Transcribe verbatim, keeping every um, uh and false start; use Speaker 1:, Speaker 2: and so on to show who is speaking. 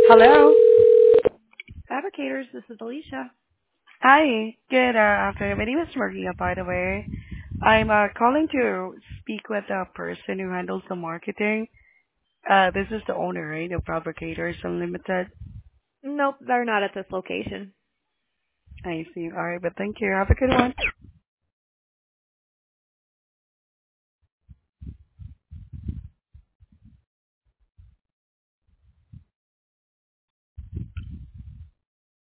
Speaker 1: Hello.
Speaker 2: Fabricators, this is Alicia.
Speaker 1: Hi. Good uh, afternoon. My name is Maria, by the way. I'm uh, calling to speak with the person who handles the marketing. Uh, this is the owner, right, of Fabricators Unlimited.
Speaker 2: Nope, they're not at this location.
Speaker 1: I see. All right, but thank you. Have a good one.